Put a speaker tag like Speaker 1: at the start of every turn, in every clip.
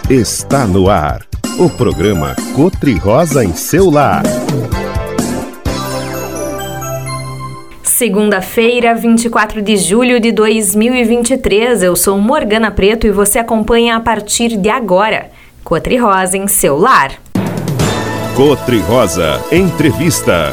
Speaker 1: Está no ar, o programa Cor-de-Rosa em seu lar.
Speaker 2: Segunda-feira, 24 de julho de 2023, eu sou Morgana Preto e você acompanha a partir de agora, Cor-de-Rosa em seu lar.
Speaker 1: Cor-de-Rosa Entrevista.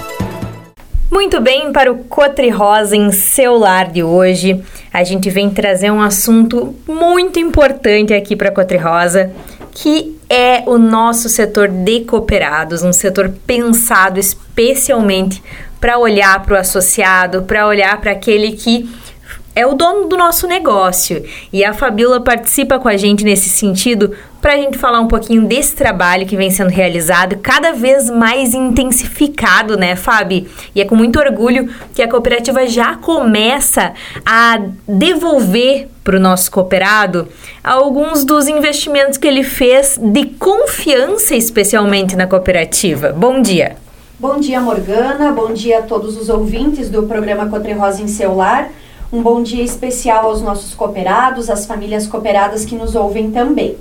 Speaker 2: Muito bem, para o Cor-de-Rosa em seu lar de hoje, a gente vem trazer um assunto muito importante aqui para Cor-de-Rosa, que é o nosso setor de cooperados, um setor pensado especialmente para olhar para o associado, para olhar para aquele que é o dono do nosso negócio. E a Fabíola participa com a gente nesse sentido para a gente falar um pouquinho desse trabalho que vem sendo realizado, cada vez mais intensificado, né, Fabi? E é com muito orgulho que a cooperativa já começa a devolver para o nosso cooperado alguns dos investimentos que ele fez de confiança, especialmente na cooperativa. Bom dia!
Speaker 3: Bom dia, Morgana. Bom dia a todos os ouvintes do programa Cor-de-Rosa em seu lar. Um bom dia especial aos nossos cooperados, às famílias cooperadas que nos ouvem também.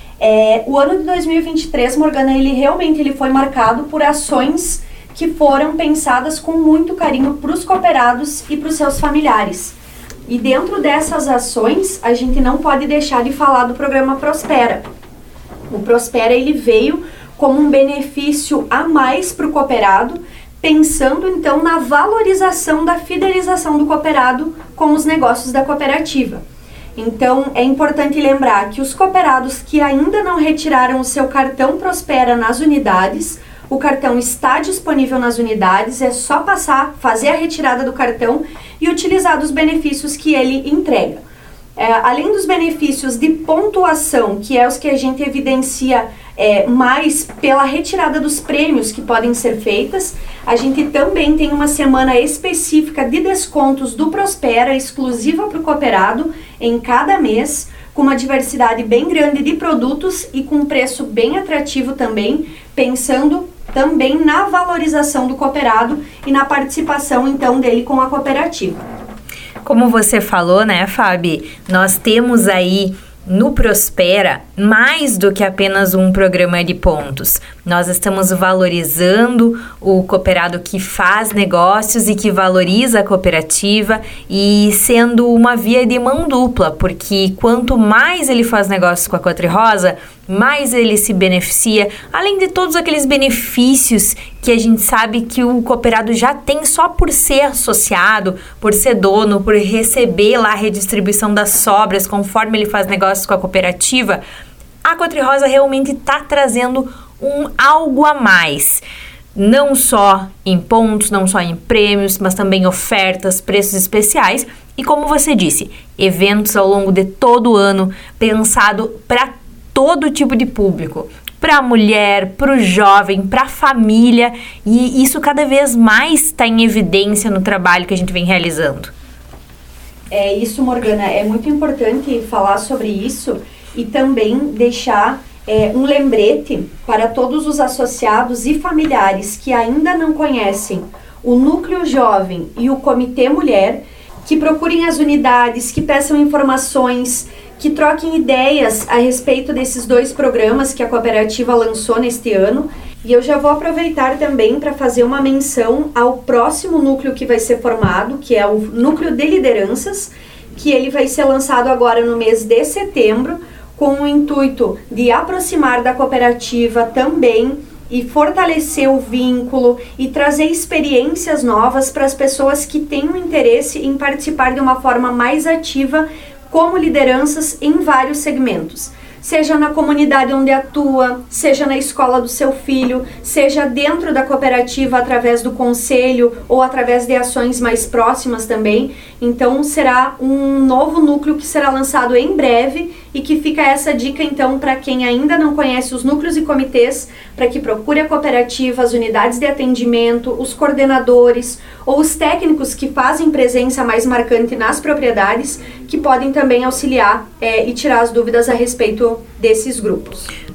Speaker 3: O ano de 2023, Morgana, ele foi marcado por ações que foram pensadas com muito carinho para os cooperados e para os seus familiares. E dentro dessas ações, a gente não pode deixar de falar do programa Prospera. O Prospera, ele veio como um benefício a mais para o cooperado, pensando então na valorização da fidelização do cooperado com os negócios da cooperativa. Então é importante lembrar que os cooperados que ainda não retiraram o seu cartão Prospera nas unidades, o cartão está disponível nas unidades, é só passar, fazer a retirada do cartão e utilizar dos benefícios que ele entrega. Além dos benefícios de pontuação, que é os que a gente evidencia mais pela retirada dos prêmios que podem ser feitas, a gente também tem uma semana específica de descontos do Prospera, exclusiva para o cooperado, em cada mês, com uma diversidade bem grande de produtos e com um preço bem atrativo também, pensando também na valorização do cooperado e na participação então dele com a cooperativa.
Speaker 2: Como você falou, né, Fabi, nós temos aí no Prospera mais do que apenas um programa de pontos. Nós estamos valorizando o cooperado que faz negócios e que valoriza a cooperativa e sendo uma via de mão dupla, porque quanto mais ele faz negócios com a Cor-de-Rosa, mais ele se beneficia, além de todos aqueles benefícios que a gente sabe que o cooperado já tem só por ser associado, por ser dono, por receber lá a redistribuição das sobras conforme ele faz negócios com a cooperativa. A Cor-de-Rosa realmente está trazendo algo a mais. Não só em pontos, não só em prêmios, mas também ofertas, preços especiais e, como você disse, eventos ao longo de todo o ano pensado para todo tipo de público, para a mulher, para o jovem, para a família, e isso cada vez mais está em evidência no trabalho que a gente vem realizando.
Speaker 3: É isso, Morgana, é muito importante falar sobre isso e também deixar um lembrete para todos os associados e familiares que ainda não conhecem o Núcleo Jovem e o Comitê Mulher, que procurem as unidades, que peçam informações, que troquem ideias a respeito desses dois programas que a cooperativa lançou neste ano. E eu já vou aproveitar também para fazer uma menção ao próximo núcleo que vai ser formado, que é o Núcleo de Lideranças, que ele vai ser lançado agora no mês de setembro, com o intuito de aproximar da cooperativa também e fortalecer o vínculo e trazer experiências novas para as pessoas que têm um interesse em participar de uma forma mais ativa como lideranças em vários segmentos, seja na comunidade onde atua, seja na escola do seu filho, seja dentro da cooperativa através do conselho ou através de ações mais próximas também. Então será um novo núcleo que será lançado em breve e que fica essa dica então para quem ainda não conhece os núcleos e comitês, para que procure a cooperativa, as unidades de atendimento, os coordenadores ou os técnicos que fazem presença mais marcante nas propriedades, que podem também auxiliar e tirar as dúvidas a respeito desses grupos.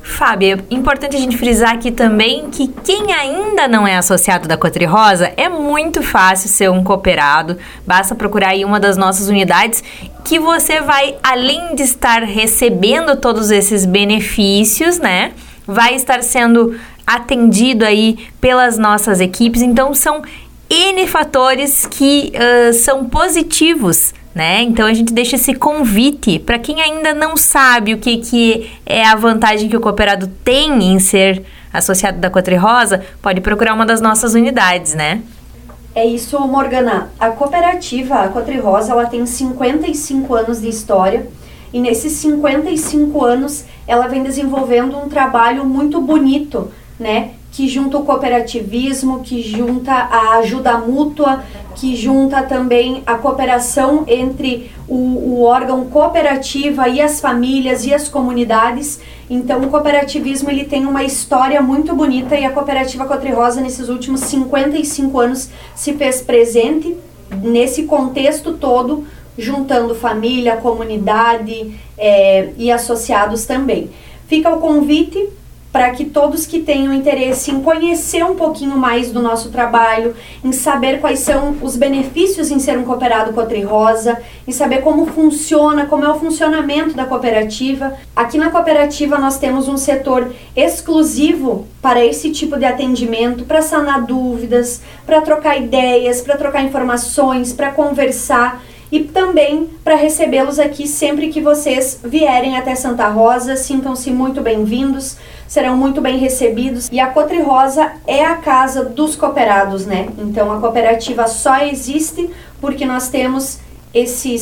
Speaker 2: Fábio, é importante a gente frisar aqui também que quem ainda não é associado da Cotri-Rosa, é muito fácil ser um cooperado. Basta procurar aí uma das nossas unidades que você vai, além de estar recebendo todos esses benefícios, né, vai estar sendo atendido aí pelas nossas equipes. Então, são N fatores que são positivos, né? Então, a gente deixa esse convite para quem ainda não sabe o que é a vantagem que o cooperado tem em ser associado da Cotri-Rosa, pode procurar uma das nossas unidades, né?
Speaker 3: É isso, Morgana. A cooperativa, a Cotri-Rosa, ela tem 55 anos de história e nesses 55 anos ela vem desenvolvendo um trabalho muito bonito, né? Que junta o cooperativismo, que junta a ajuda mútua, que junta também a cooperação entre o órgão cooperativa e as famílias e as comunidades. Então, o cooperativismo ele tem uma história muito bonita e a cooperativa Cotri-Rosa, nesses últimos 55 anos, se fez presente nesse contexto todo, juntando família, comunidade e associados também. Fica o convite para que todos que tenham interesse em conhecer um pouquinho mais do nosso trabalho, em saber quais são os benefícios em ser um cooperado Cotri-Rosa, em saber como funciona, como é o funcionamento da cooperativa. Aqui na cooperativa nós temos um setor exclusivo para esse tipo de atendimento, para sanar dúvidas, para trocar ideias, para trocar informações, para conversar e também para recebê-los aqui sempre que vocês vierem até Santa Rosa. Sintam-se muito bem-vindos, serão muito bem recebidos. E a Cotri-Rosa é a casa dos cooperados, né? Então a cooperativa só existe porque nós temos esses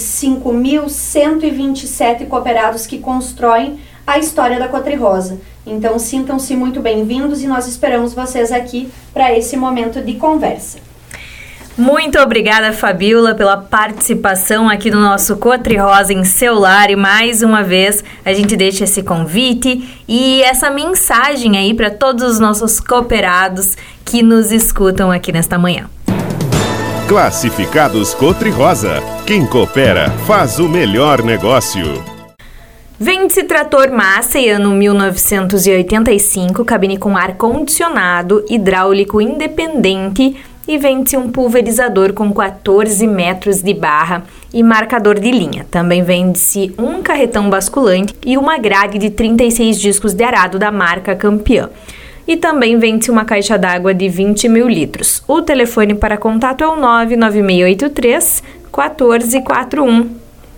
Speaker 3: 5.127 cooperados que constroem a história da Cotri-Rosa. Então sintam-se muito bem-vindos e nós esperamos vocês aqui para esse momento de conversa.
Speaker 2: Muito obrigada, Fabíola, pela participação aqui no nosso Cotri-Rosa em Seu Lar. E mais uma vez a gente deixa esse convite e essa mensagem aí para todos os nossos cooperados que nos escutam aqui nesta manhã.
Speaker 1: Classificados Cotri-Rosa. Quem coopera faz o melhor negócio.
Speaker 2: Vende-se trator Massey, ano 1985, cabine com ar-condicionado, hidráulico independente, e vende-se um pulverizador com 14 metros de barra e marcador de linha. Também vende-se um carretão basculante e uma grade de 36 discos de arado da marca Campeã. E também vende-se uma caixa d'água de 20 mil litros. O telefone para contato é o 99683-1441.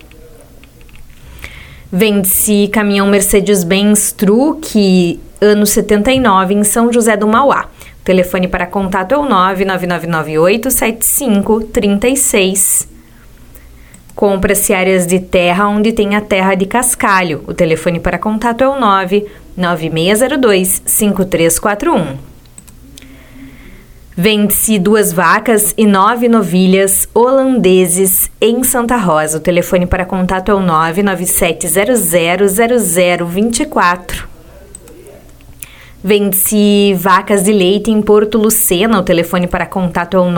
Speaker 2: Vende-se caminhão Mercedes-Benz Truck, ano 79, em São José do Mauá. O telefone para contato é o 99998-7536. Compra-se áreas de terra onde tem a terra de cascalho. O telefone para contato é o 99602-5341. Vende-se 2 vacas e 9 novilhas holandeses em Santa Rosa. O telefone para contato é o 997000024. Vende-se vacas de leite em Porto Lucena. O telefone para contato é o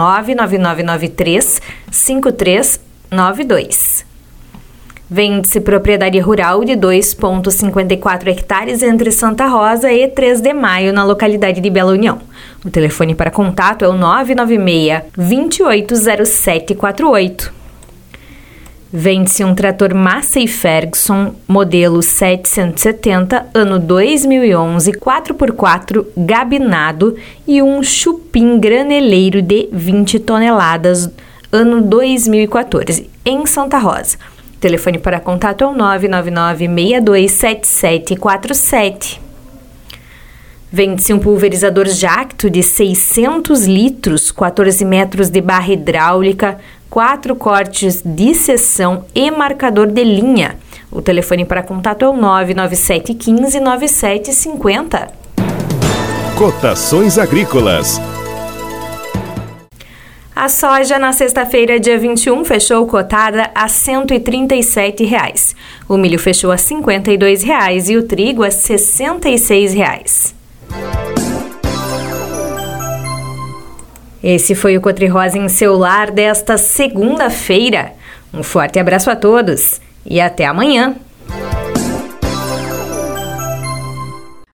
Speaker 2: 99993-5392. Vende-se propriedade rural de 2,54 hectares entre Santa Rosa e 3 de Maio, na localidade de Bela União. O telefone para contato é o 996-280748. Vende-se um trator Massey Ferguson, modelo 770, ano 2011, 4x4, gabinado, e um chupim graneleiro de 20 toneladas, ano 2014, em Santa Rosa. O telefone para contato é o 999-627747. Vende-se um pulverizador Jacto de 600 litros, 14 metros de barra hidráulica, 4 cortes de seção e marcador de linha. O telefone para contato é o 99715-9750.
Speaker 1: Cotações agrícolas.
Speaker 2: A soja na sexta-feira, dia 21, fechou cotada a R$ 137,00. O milho fechou a R$ 52,00 e o trigo a R$ 66,00. Esse foi o Cotri-Rosa em Seu Lar desta segunda-feira. Um forte abraço a todos e até amanhã!